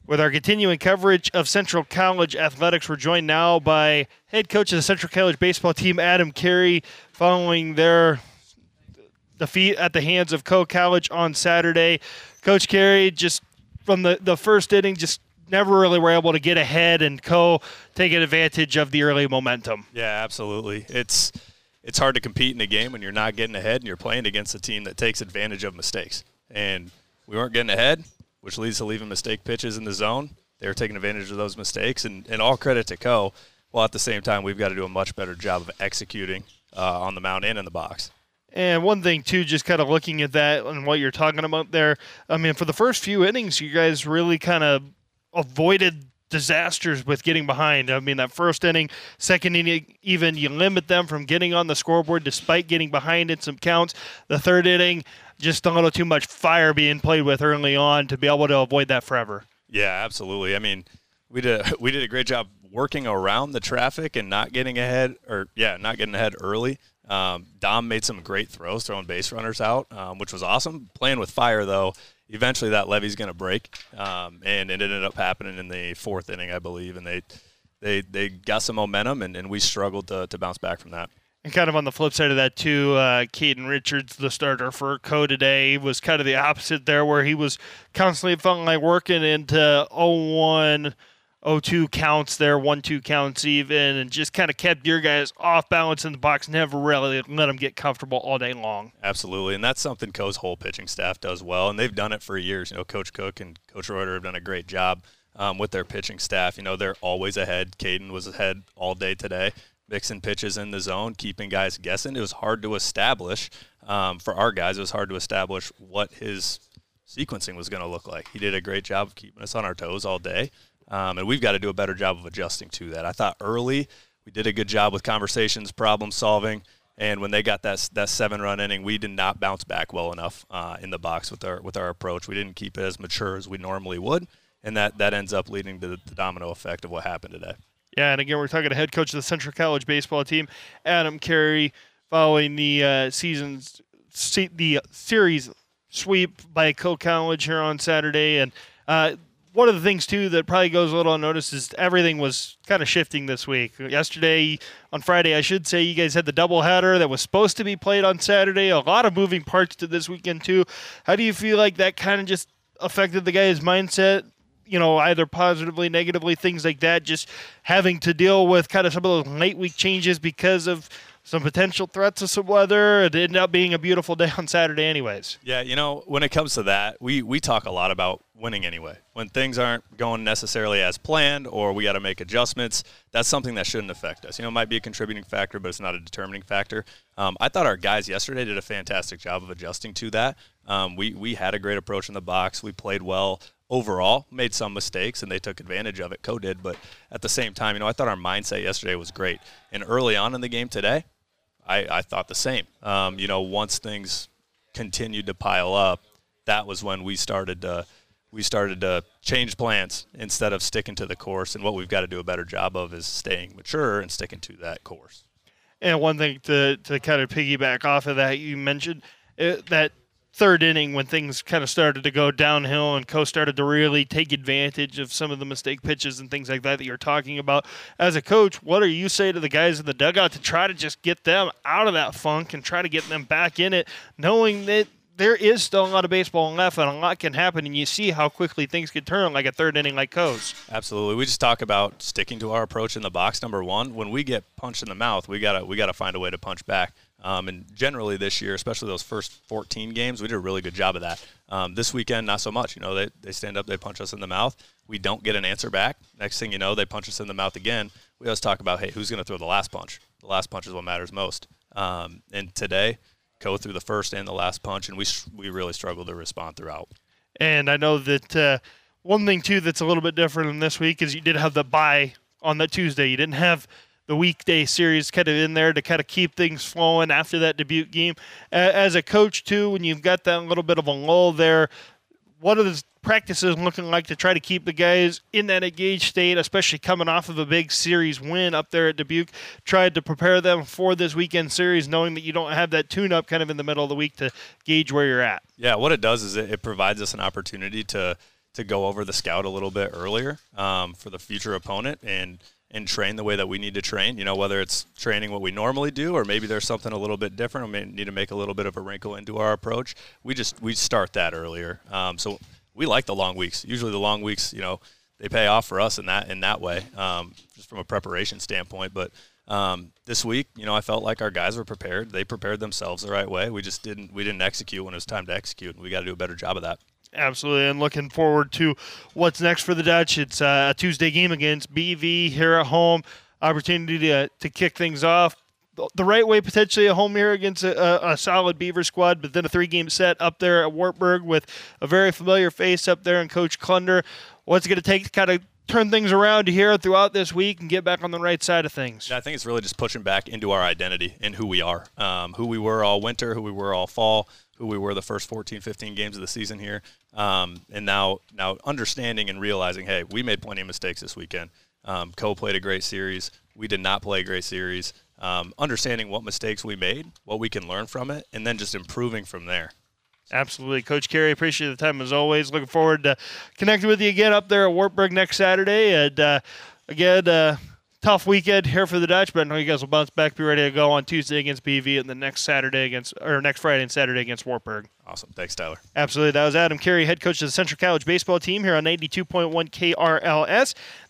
With our continuing coverage of Central College athletics, we're joined now by head coach of the Central College baseball team, Adam Carey, following their defeat at the hands of Coe College on Saturday. Coach Carey, just from the first inning, just never really were able to get ahead, and Coe taking advantage of the early momentum. Yeah, absolutely. It's hard to compete in a game when you're not getting ahead and you're playing against a team that takes advantage of mistakes. And we weren't getting ahead, which leads to leaving mistake pitches in the zone. They were taking advantage of those mistakes, and all credit to Coe. While at the same time, we've got to do a much better job of executing on the mound and in the box. And one thing, too, just kind of looking at that and what you're talking about there, I mean, for the first few innings, you guys really kind of avoided disasters with getting behind. I mean, that first inning, second inning, even you limit them from getting on the scoreboard despite getting behind in some counts. The third inning, just a little too much fire being played with early on to be able to avoid that forever. Yeah, absolutely. I mean, we did a great job working around the traffic and not getting ahead early. Dom made some great throws, throwing base runners out, which was awesome. Playing with fire, though, eventually that levee's going to break, and it ended up happening in the fourth inning, I believe, and they got some momentum, and we struggled to bounce back from that. And kind of on the flip side of that, too, Caden Richards, the starter for Coe today, was kind of the opposite there, where he was constantly felt like working into 0-1, 0-2 counts there, 1-2 counts even, and just kind of kept your guys off balance in the box, never really let them get comfortable all day long. Absolutely, and that's something Coe's whole pitching staff does well, and they've done it for years. You know, Coach Cook and Coach Reuter have done a great job with their pitching staff. You know, they're always ahead. Caden was ahead all day today, mixing pitches in the zone, keeping guys guessing. It was hard to establish, for our guys, it was hard to establish what his sequencing was going to look like. He did a great job of keeping us on our toes all day. And we've got to do a better job of adjusting to that. I thought early we did a good job with conversations, problem solving, and when they got that 7-run inning, we did not bounce back well enough in the box with our approach. We didn't keep it as mature as we normally would, and that ends up leading to the domino effect of what happened today. Yeah, and again, we're talking to head coach of the Central College baseball team, Adam Carey, following the series sweep by Coe College here on Saturday, and one of the things, too, that probably goes a little unnoticed is everything was kind of shifting this week. Yesterday, on Friday, I should say, you guys had the doubleheader that was supposed to be played on Saturday. A lot of moving parts to this weekend, too. How do you feel like that kind of just affected the guys' mindset, you know, either positively, negatively, things like that, just having to deal with kind of some of those late week changes because of some potential threats of some weather? It ended up being a beautiful day on Saturday anyways. Yeah, you know, when it comes to that, we talk a lot about winning anyway. When things aren't going necessarily as planned or we got to make adjustments, that's something that shouldn't affect us. You know, it might be a contributing factor, but it's not a determining factor. I thought our guys yesterday did a fantastic job of adjusting to that. We had a great approach in the box. We played well overall, made some mistakes, and they took advantage of it. Coe did, but at the same time, you know, I thought our mindset yesterday was great. And early on in the game today, I thought the same. You know, once things continued to pile up, that was when we started to change plans instead of sticking to the course. And what we've got to do a better job of is staying mature and sticking to that course. And one thing to kind of piggyback off of that, you mentioned that third inning when things kind of started to go downhill and Coe started to really take advantage of some of the mistake pitches and things like that you're talking about. As a coach, what do you say to the guys in the dugout to try to just get them out of that funk and try to get them back in it, knowing that there is still a lot of baseball left and a lot can happen, and you see how quickly things can turn like a third inning like Coe's? Absolutely. We just talk about sticking to our approach in the box, number one. When we get punched in the mouth, we gotta find a way to punch back. And generally this year, especially those first 14 games, we did a really good job of that. This weekend, not so much. You know, they stand up, they punch us in the mouth. We don't get an answer back. Next thing you know, they punch us in the mouth again. We always talk about, hey, who's going to throw the last punch? The last punch is what matters most. And today, Coe through the first and the last punch, and we really struggled to respond throughout. And I know that one thing, too, that's a little bit different in this week is you did have the bye on that Tuesday. You didn't have the weekday series kind of in there to kind of keep things flowing after that Dubuque game. As a coach, too, when you've got that little bit of a lull there, what are the practices looking like to try to keep the guys in that engaged state, especially coming off of a big series win up there at Dubuque? Tried to prepare them for this weekend series, knowing that you don't have that tune-up kind of in the middle of the week to gauge where you're at. Yeah, what it does is it provides us an opportunity to to go over the scout a little bit earlier for the future opponent and train the way that we need to train, whether it's training what we normally do or maybe there's something a little bit different. We may need to make a little bit of a wrinkle into our approach. We start that earlier. So we like the long weeks. Usually the long weeks, they pay off for us in that way, just from a preparation standpoint. But this week, I felt like our guys were prepared. They prepared themselves the right way. We didn't execute when it was time to execute. We got to do a better job of that. Absolutely, and looking forward to what's next for the Dutch. It's a Tuesday game against BV here at home. Opportunity to kick things off the right way, potentially at home here against a solid Beaver squad, but then a 3-game set up there at Wartburg with a very familiar face up there and Coach Klunder. What's it going to take to kind of turn things around here throughout this week and get back on the right side of things? Yeah, I think it's really just pushing back into our identity and who we are, who we were all winter, who we were all fall, who we were the first 14, 15 games of the season here. And now understanding and realizing, hey, we made plenty of mistakes this weekend. Co played a great series. We did not play a great series. Understanding what mistakes we made, what we can learn from it, and then just improving from there. Absolutely. Coach Carey, appreciate the time as always. Looking forward to connecting with you again up there at Wartburg next Saturday. And again, tough weekend here for the Dutch, but I know you guys will bounce back, be ready to go on Tuesday against BV and the next Friday and Saturday against Wartburg. Awesome. Thanks, Tyler. Absolutely. That was Adam Carey, head coach of the Central College baseball team here on 92.1 KRLS.